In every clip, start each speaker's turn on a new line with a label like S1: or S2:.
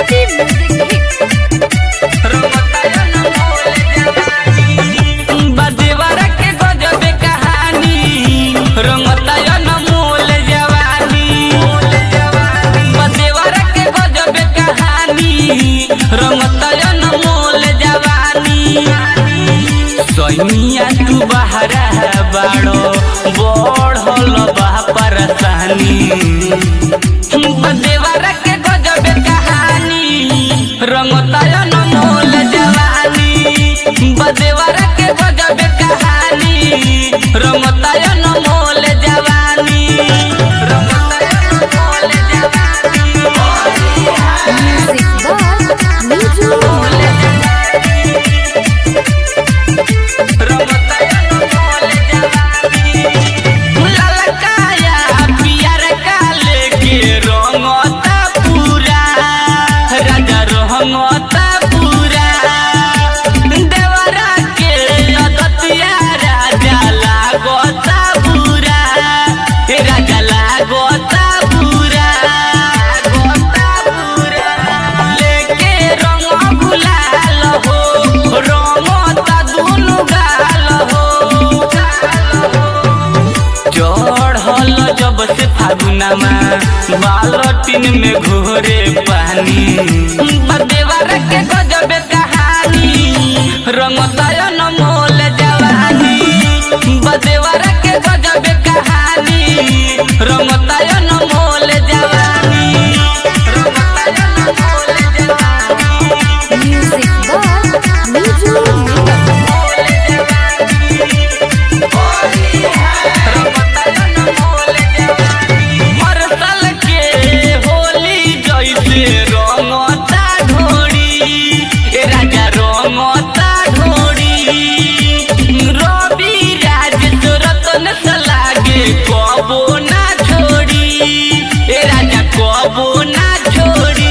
S1: City Music Hits.
S2: बदेवर के गजब कहानी रंगताया न मोल जवानी बदेवर के गजब कहानी रंगताया न मोल जवानी सोनिया तू बहरा बाड़ो बढ़ल बा परेशानी बदेवर के गजब कहानी रंगताया न मोल जवानी बदेवर के गजब कहानी रंगताया न मोल जवानी रंगताया न मोल जवानी
S1: Music by Niju.
S2: रंगताया न मोल जवानी ललकाया पियर काले के रंगता पूरा राजा रंगता पूरा देवरा के नदतिया राजा लागता पूरा राजा लागता पूरा लेके रंग गुलाल हो रंगता दुनु गाल हो चढ़ल जब से फागुनमा बालटीन में घोरे पानी बदेवर के गजब कहानी रंगताया न मोल जवानी बदेवर के गजब कहानी रंगताया न मोल जवानी रंगताया न मोल जवानी
S1: Music by Niju.
S2: हर साल के होली जैसे रंगता ढोड़ी ए राजा रंगता ढोड़ी रवि राज रतन से लागे कबो ना छोड़ी ए राजा कबो ना छोड़ी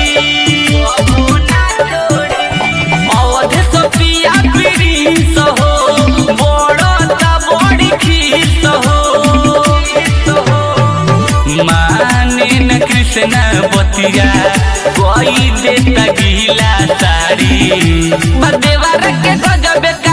S2: अवध सोपिया प्रिंस हो बड़ता बड़ी खीस हो माने न कृष्ण बतिया कोई देता गीला साड़ी बदेवर के गजब